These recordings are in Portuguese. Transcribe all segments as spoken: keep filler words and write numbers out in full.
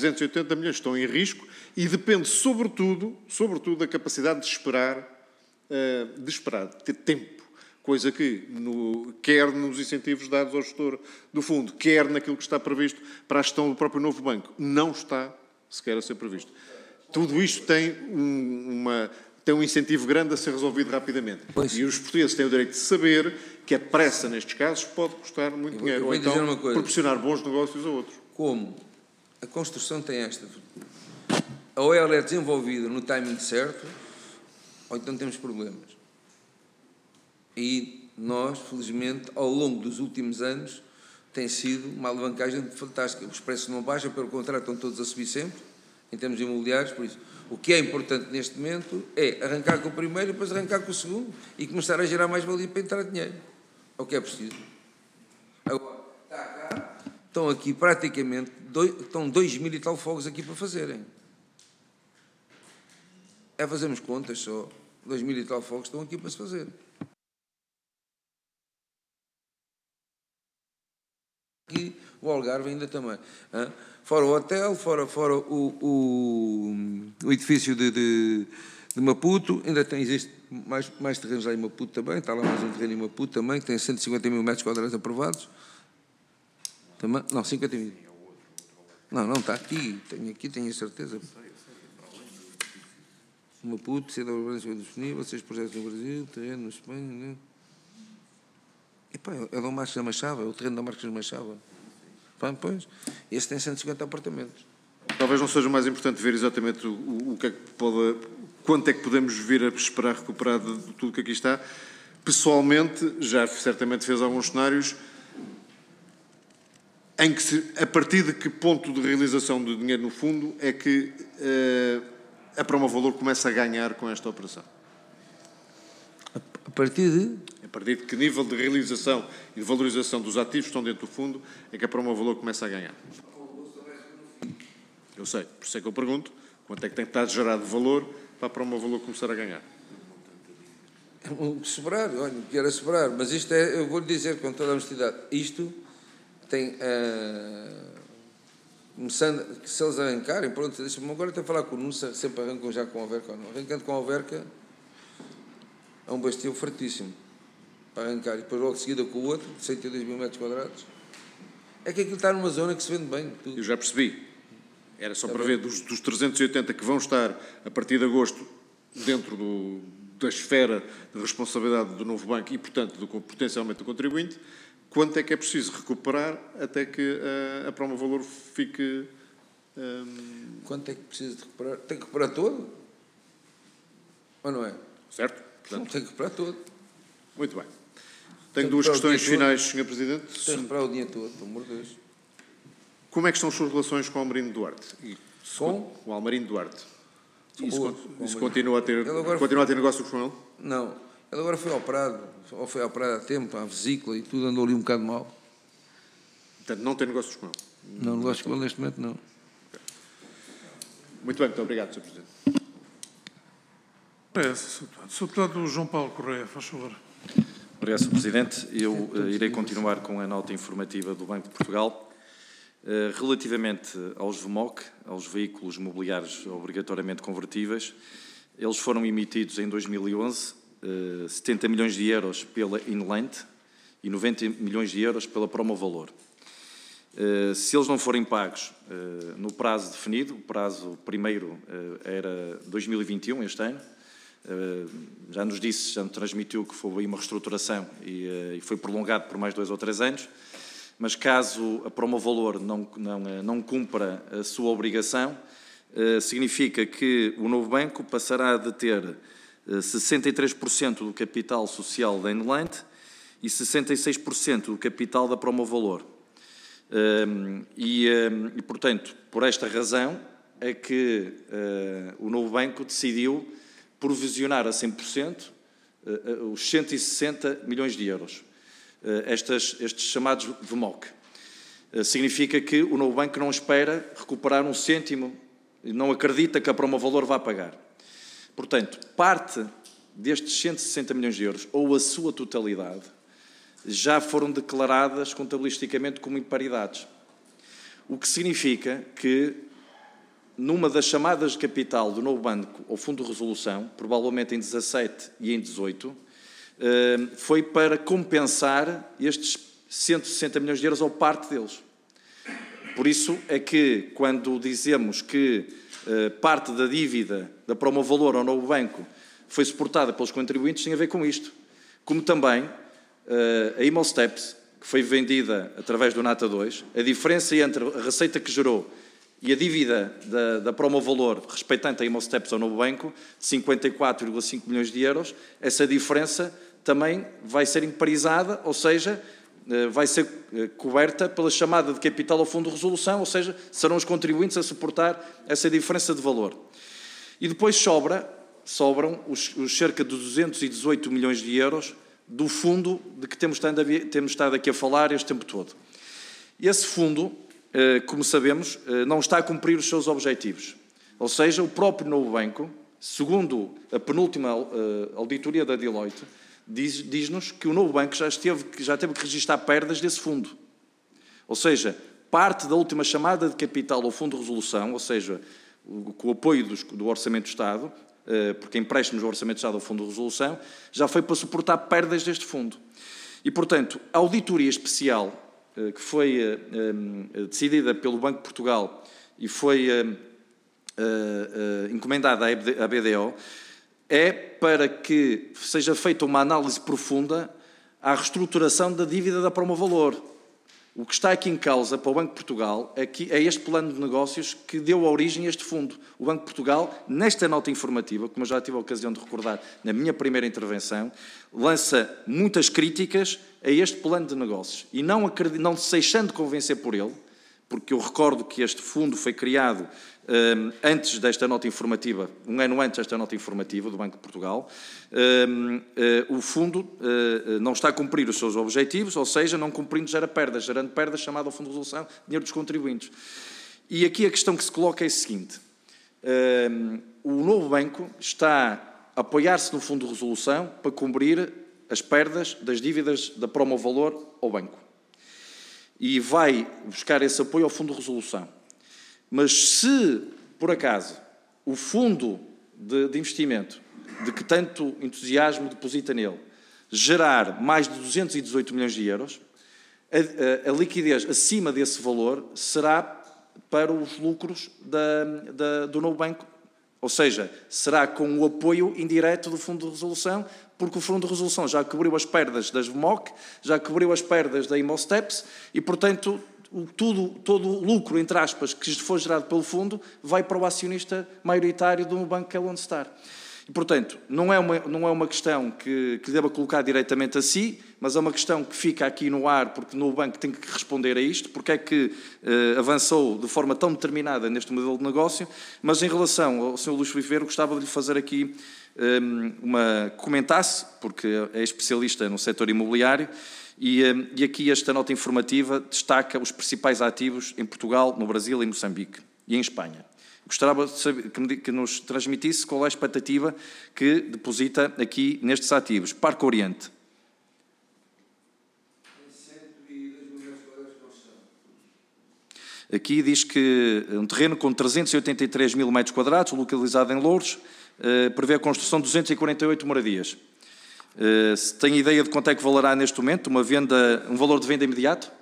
trezentos e oitenta milhões estão em risco e depende, sobretudo, sobretudo da capacidade de esperar, uh, de esperar, de ter tempo. Coisa que, no, quer nos incentivos dados ao gestor do fundo, quer naquilo que está previsto para a gestão do próprio novo banco, não está sequer a ser previsto. Tudo isto tem um, uma, tem um incentivo grande a ser resolvido rapidamente. Pois. E os portugueses têm o direito de saber que a pressa nestes casos pode custar muito vou, dinheiro, ou então proporcionar bons negócios a outros. Como a construção tem esta, ou ela é desenvolvida no timing certo, ou então temos problemas. E nós, felizmente, ao longo dos últimos anos, tem sido uma alavancagem fantástica. Os preços não baixam, pelo contrário, estão todos a subir sempre, em termos imobiliários. Por isso, o que é importante neste momento é arrancar com o primeiro e depois arrancar com o segundo e começar a gerar mais valia para entrar dinheiro. É o que é preciso. Agora, está cá, estão aqui praticamente, dois, estão dois mil e tal fogos aqui para fazerem. É fazermos contas só. Dois mil e tal fogos estão aqui para se fazer. Aqui o Algarve ainda também. Hein? Fora o hotel, fora, fora o, o, o edifício de, de, de Maputo, ainda tem, existe mais, mais terrenos lá em Maputo também, está lá mais um terreno em Maputo também, que tem cento e cinquenta mil metros quadrados aprovados. Também, não, cinquenta mil. Não, não, está aqui, tenho aqui, tenho a certeza. Maputo, cidade urbana disponível, seis projetos no Brasil, terreno na Espanha, né? Epá, é o Marcos da Machava, é o terreno da Marcos da Machava. Pá, pois, esse tem cento e cinquenta apartamentos. Talvez não seja mais importante ver exatamente o, o, o que é que pode, quanto é que podemos vir a esperar recuperar de, de tudo o que aqui está. Pessoalmente, já certamente fez alguns cenários em que, se, a partir de que ponto de realização do dinheiro no fundo é que uh, a Promovalor começa a ganhar com esta operação. A partir de? A partir de que nível de realização e de valorização dos ativos que estão dentro do fundo é que a Promovalor começa a ganhar? Eu sei, por isso é que eu pergunto, quanto é que tem que estar gerado de valor para a Promovalor começar a ganhar? O que sobrar, olha, o que era sobrar, mas isto é, eu vou-lhe dizer com toda a honestidade, isto tem, uh, começando, se eles arrancarem, pronto, deixa-me agora até falar com o Nusa, sempre arrancam já com a Alverca ou não, arrancando com a Alverca, é um bastio fartíssimo para arrancar, e depois logo de seguida com o outro, de cento e dois mil metros quadrados. É que aquilo está numa zona que se vende bem. Tudo. Eu já percebi. Era só é para bem. ver dos, dos trezentos e oitenta que vão estar a partir de agosto dentro do, da esfera de responsabilidade do novo banco e, portanto, do, potencialmente do contribuinte, quanto é que é preciso recuperar até que a, a Promovalor fique... Hum... Quanto é que precisa de recuperar? Tem que recuperar todo? Ou não é? Certo. Portanto, não, tem que recuperar todo. Muito bem. Tenho duas questões finais, senhor Presidente. Tem que recuperar o dinheiro todo, pelo amor de Deus. Como é que estão as suas relações com o Almarino Duarte? E, com? Com o Almarino Duarte. Isso, boas, isso continua, a ter, continua foi... a ter negócios com ele? Não. Ele agora foi operado, ou foi operado há tempo, a vesícula e tudo, andou ali um bocado mal. Portanto, não tem negócios com ele? Não, negócios com ele neste momento não. Okay. Muito bem, muito obrigado, senhor Presidente. Parece, senhor Deputado João Paulo Correia, faz favor. Obrigado, senhor Presidente. Eu uh, irei continuar com a nota informativa do Banco de Portugal. Uh, relativamente aos V M O C, aos veículos mobiliários obrigatoriamente convertíveis, eles foram emitidos em dois mil e onze, uh, setenta milhões de euros pela Inland e noventa milhões de euros pela Promovalor. Uh, se eles não forem pagos uh, no prazo definido, o prazo primeiro uh, era dois mil e vinte e um, este ano, Uh, já nos disse, já nos transmitiu que foi uma reestruturação e, uh, e foi prolongado por mais dois ou três anos, mas caso a Promovalor não, não, não cumpra a sua obrigação, uh, significa que o novo banco passará a ter uh, sessenta e três por cento do capital social da Inland e sessenta e seis por cento do capital da Promovalor. Uh, e, uh, e, portanto, por esta razão é que uh, o novo banco decidiu provisionar a cem por cento uh, os cento e sessenta milhões de euros, uh, estas, estes chamados V M O C. Uh, significa que o novo banco não espera recuperar um cêntimo e não acredita que a Promovalor vá pagar. Portanto, parte destes cento e sessenta milhões de euros, ou a sua totalidade, já foram declaradas contabilisticamente como imparidades. O que significa que numa das chamadas de capital do novo banco ao Fundo de Resolução, provavelmente em dezassete e em dezoito, foi para compensar estes cento e sessenta milhões de euros ou parte deles. Por isso é que, quando dizemos que parte da dívida da Promovalor ao novo banco foi suportada pelos contribuintes, tem a ver com isto. Como também a Imosteps, que foi vendida através do Nata dois, a diferença entre a receita que gerou e a dívida da, da Promovalor respeitante a Imosteps ao novo banco, de cinquenta e quatro vírgula cinco milhões de euros, essa diferença também vai ser imparizada, ou seja, vai ser coberta pela chamada de capital ao Fundo de Resolução, ou seja, serão os contribuintes a suportar essa diferença de valor. E depois sobra, sobram os, os cerca de duzentos e dezoito milhões de euros do fundo de que temos estado, a, temos estado aqui a falar este tempo todo. Esse fundo, como sabemos, não está a cumprir os seus objetivos. Ou seja, o próprio novo banco, segundo a penúltima auditoria da Deloitte, diz, diz-nos que o novo banco já, esteve, já teve que registrar perdas desse fundo. Ou seja, parte da última chamada de capital ao Fundo de Resolução, ou seja, com o apoio dos, do Orçamento do Estado, porque empréstimos do Orçamento do Estado ao Fundo de Resolução, já foi para suportar perdas deste fundo. E, portanto, a auditoria especial que foi decidida pelo Banco de Portugal e foi encomendada à B D O é para que seja feita uma análise profunda à reestruturação da dívida da Promovalor. O que está aqui em causa para o Banco de Portugal é, que, é este plano de negócios que deu origem a este fundo. O Banco de Portugal, nesta nota informativa, como eu já tive a ocasião de recordar na minha primeira intervenção, lança muitas críticas a este plano de negócios. E não, acredito, não se deixando convencer por ele, porque eu recordo que este fundo foi criado um, antes desta nota informativa, um ano antes desta nota informativa do Banco de Portugal, um, uh, o fundo uh, não está a cumprir os seus objetivos, ou seja, não cumprindo gera perdas, gerando perdas, chamada ao Fundo de Resolução, dinheiro dos contribuintes. E aqui a questão que se coloca é a seguinte, um, o novo banco está a apoiar-se no Fundo de Resolução para cobrir as perdas das dívidas da Promovalor ao banco. E vai buscar esse apoio ao Fundo de Resolução. Mas se, por acaso, o fundo de, de investimento, de que tanto entusiasmo deposita nele, gerar mais de duzentos e dezoito milhões de euros, a, a, a liquidez acima desse valor será para os lucros da, da, do novo banco. Ou seja, será com o apoio indireto do Fundo de Resolução, porque o Fundo de Resolução já cobriu as perdas das V M O C, já cobriu as perdas da Imosteps e, portanto, o, tudo, todo o lucro, entre aspas, que for gerado pelo fundo, vai para o acionista maioritário do banco que é o Lone Star. E, portanto, não é uma, não é uma questão que, que deva colocar diretamente a si, mas é uma questão que fica aqui no ar, porque no banco tem que responder a isto, porque é que eh, avançou de forma tão determinada neste modelo de negócio, mas em relação ao senhor Luís Viveiro, gostava de lhe fazer aqui eh, uma comentasse, porque é especialista no setor imobiliário, e, eh, e aqui esta nota informativa destaca os principais ativos em Portugal, no Brasil, em Moçambique e em Espanha. Gostava de saber, que nos transmitisse qual é a expectativa que deposita aqui nestes ativos. Parque Oriente. Aqui diz que um terreno com trezentos e oitenta e três mil metros quadrados, localizado em Louros, prevê a construção de duzentas e quarenta e oito moradias. Se tem ideia de quanto é que valerá neste momento uma venda, um valor de venda imediato?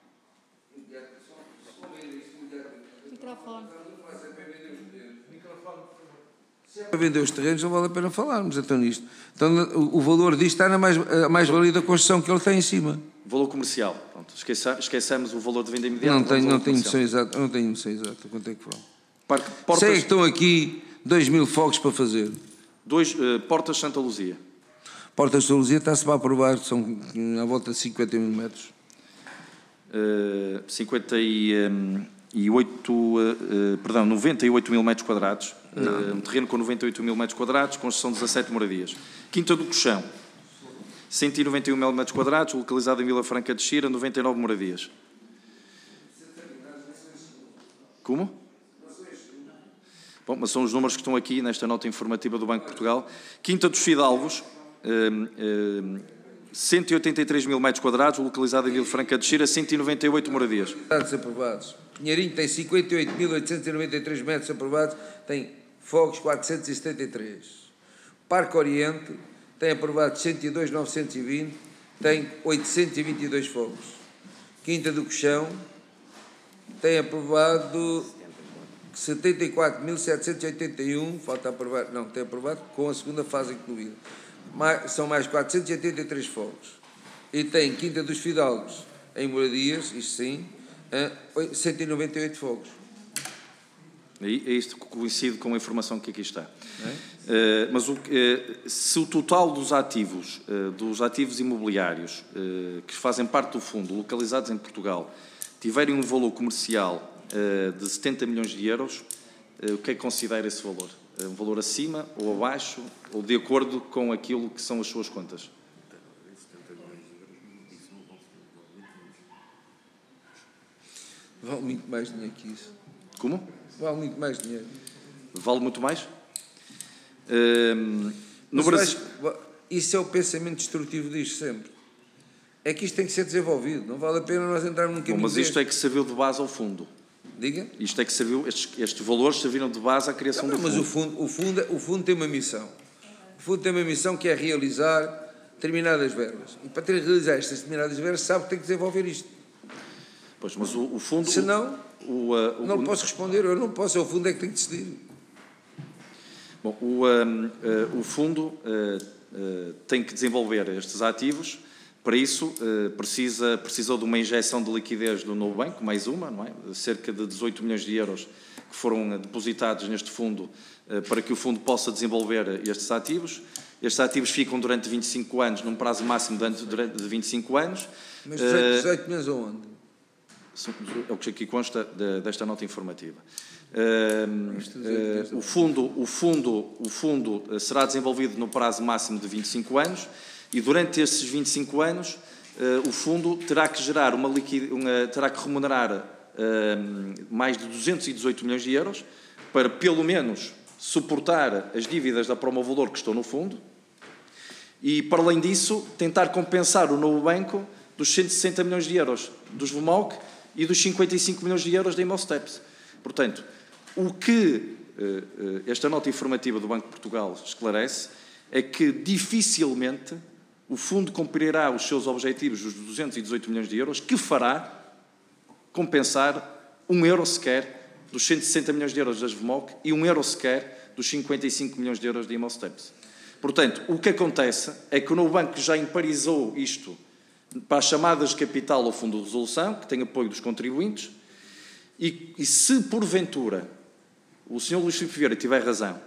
Para vender os terrenos não vale a pena falarmos então nisto. Então o, o valor disto está na mais, a mais-valia da construção que ele tem em cima. Valor comercial. Pronto, esqueça, esqueçamos o valor de venda imediata. Não tenho, não tenho noção exata, não tenho noção exata quanto é que vale. Parque, portas, sei que estão aqui dois mil fogos para fazer. Dois, uh, Portas Santa Luzia. Portas Santa Luzia está-se para aprovar, são à volta de cinquenta mil metros. Uh, cinquenta e oito, uh, perdão, noventa e oito mil metros quadrados. Uh, um terreno com noventa e oito mil metros quadrados, construção de dezassete moradias. Quinta do Colchão, cento e noventa e um mil metros quadrados, localizado em Vila Franca de Xira, noventa e nove moradias. Como? Bom, mas são os números que estão aqui nesta nota informativa do Banco de Portugal. Quinta dos Fidalgos, uh, uh, cento e oitenta e três mil metros quadrados, localizado em Vila Franca de Xira, cento e noventa e oito moradias. Dados aprovados. Pinheirinho tem cinquenta e oito mil oitocentos e noventa e três metros aprovados, tem fogos quatrocentos e setenta e três. Parque Oriente tem aprovado cento e dois mil novecentos e vinte, tem oitocentos e vinte e dois fogos. Quinta do Cochão tem aprovado setenta e quatro mil setecentos e oitenta e um, falta aprovar, não, tem aprovado com a segunda fase incluída. Mais, são mais quatrocentos e oitenta e três fogos. E tem Quinta dos Fidalgos em moradias, isto sim, cento e noventa e oito fogos. É isto que coincide com a informação que aqui está. É? Uh, mas o, uh, se o total dos ativos, uh, dos ativos imobiliários uh, que fazem parte do fundo, localizados em Portugal, tiverem um valor comercial uh, de setenta milhões de euros, uh, o que é que considera esse valor? Uh, um valor acima ou abaixo, ou de acordo com aquilo que são as suas contas? Vale muito mais dinheiro que isso. Como? Vale muito mais dinheiro. Vale muito mais? Um, no Brasil... Acho, isso é o pensamento destrutivo disto sempre. É que isto tem que ser desenvolvido. Não vale a pena nós entrarmos num caminho. Bom, mas isto deste. é que serviu de base ao fundo. Diga? Isto é que serviu, estes, estes valores serviram de base à criação não, do mas fundo. Mas o fundo, o, fundo, o fundo tem uma missão. O fundo tem uma missão que é realizar determinadas verbas. E para ter realizar estas determinadas verbas, sabe que tem que desenvolver isto. Pois, mas o, o fundo... Se não, o, uh, o, não posso responder, eu não posso, é o fundo é que tem que decidir. Bom, o, um, uh, o fundo uh, uh, tem que desenvolver estes ativos, para isso uh, precisa, precisou de uma injeção de liquidez do novo banco, mais uma, não é? Cerca de dezoito milhões de euros que foram depositados neste fundo uh, para que o fundo possa desenvolver estes ativos. Estes ativos ficam durante vinte e cinco anos, num prazo máximo de vinte e cinco anos. Mas dezoito milhões aonde? É o que aqui consta desta nota informativa. Uh, uh, o, fundo, o, fundo, o fundo será desenvolvido no prazo máximo de vinte e cinco anos e durante esses vinte e cinco anos uh, o fundo terá que gerar uma liquidez, uma, terá que remunerar uh, mais de duzentos e dezoito milhões de euros para pelo menos suportar as dívidas da Promovalor que estão no fundo e, para além disso, tentar compensar o novo banco dos cento e sessenta milhões de euros dos V M O C e dos cinquenta e cinco milhões de euros da Imosteps. Portanto, o que uh, esta nota informativa do Banco de Portugal esclarece é que dificilmente o fundo cumprirá os seus objetivos dos duzentos e dezoito milhões de euros, que fará compensar um euro sequer dos cento e sessenta milhões de euros das V M O C e um euro sequer dos cinquenta e cinco milhões de euros da Imosteps. Portanto, o que acontece é que o novo banco já emparizou isto para as chamadas de capital ao Fundo de Resolução, que tem apoio dos contribuintes, e, e se porventura o senhor Luís Filipe Vieira tiver razão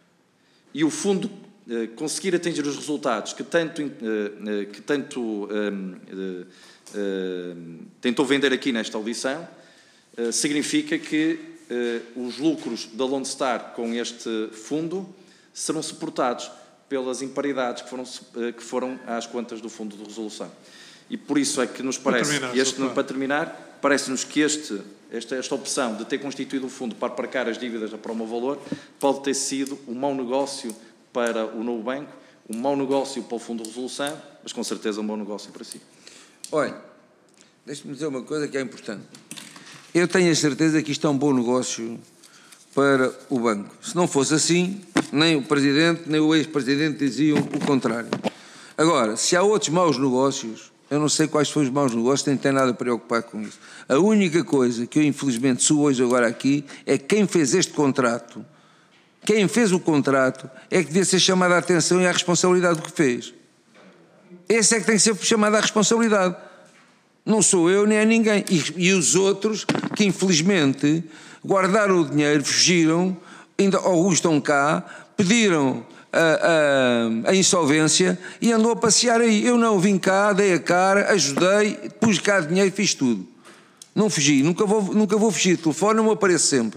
e o Fundo eh, conseguir atingir os resultados que tanto, eh, que tanto eh, eh, tentou vender aqui nesta audição, eh, significa que eh, os lucros da Lone Star com este fundo serão suportados pelas imparidades que foram, eh, que foram às contas do Fundo de Resolução. E por isso é que nos parece terminar, que este, para terminar, parece-nos que este, esta, esta opção de ter constituído um fundo para aparcar as dívidas da Promovalor pode ter sido um mau negócio para o novo banco, um mau negócio para o Fundo de Resolução, mas com certeza um bom negócio para si. Olha, deixe-me dizer uma coisa que é importante. Eu tenho a certeza que isto é um bom negócio para o banco. Se não fosse assim, nem o Presidente, nem o ex-Presidente diziam o contrário. Agora, se há outros maus negócios, eu não sei quais foram os maus negócios, nem tenho nada a preocupar com isso. A única coisa que eu, infelizmente, sou hoje agora aqui é que quem fez este contrato, quem fez o contrato, é que devia ser chamado a atenção e à responsabilidade do que fez. Esse é que tem que ser chamado à responsabilidade. Não sou eu, nem é ninguém. E, e os outros, que infelizmente guardaram o dinheiro, fugiram, ainda ou estão cá, pediram A, a, a insolvência e andou a passear aí. Eu não vim cá, dei a cara, ajudei, pus cá dinheiro, fiz tudo. Não fugi, nunca vou, nunca vou fugir. Telefone não me aparece sempre.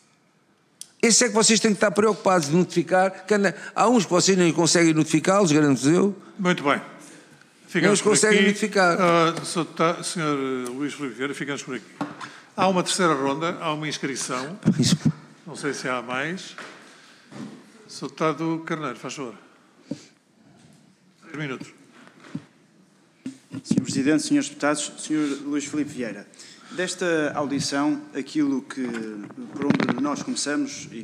Esse é que vocês têm que estar preocupados de notificar. Que anda, há uns que vocês nem conseguem notificá-los, garanto eu. Muito bem. Não os conseguem notificar. Uh, senhor Luís Filipe Vieira, ficamos por aqui. Há uma terceira ronda, há uma inscrição. Isso. Não sei se há mais. senhor Deputado Carneiro, faz favor. Três minutos. senhor Presidente, senhores Deputados, senhor Luís Filipe Vieira, desta audição, aquilo que, por onde nós começamos, e